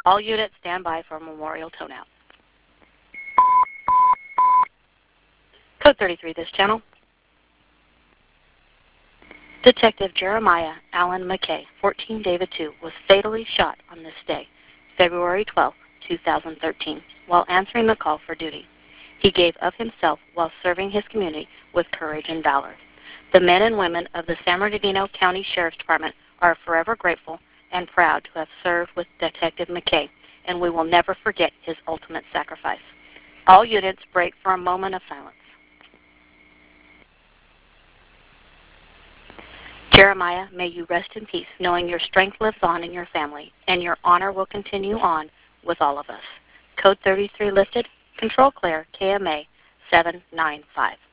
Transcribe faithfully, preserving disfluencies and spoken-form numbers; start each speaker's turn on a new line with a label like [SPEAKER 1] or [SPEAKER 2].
[SPEAKER 1] All units stand by for a memorial tone-out. Code thirty-three, this channel. Detective Jeremiah Allen McKay, fourteen David two, was fatally shot on this day, February twelfth, two thousand thirteen, while answering the call for duty. He gave of himself while serving his community with courage and valor. The men and women of the San Bernardino County Sheriff's Department are forever grateful and proud to have served with Detective McKay, and we will never forget his ultimate sacrifice. All units break for a moment of silence. Jeremiah, may you rest in peace, knowing your strength lives on in your family, and your honor will continue on with all of us. Code thirty-three lifted. Control clear, K M A seven nine five.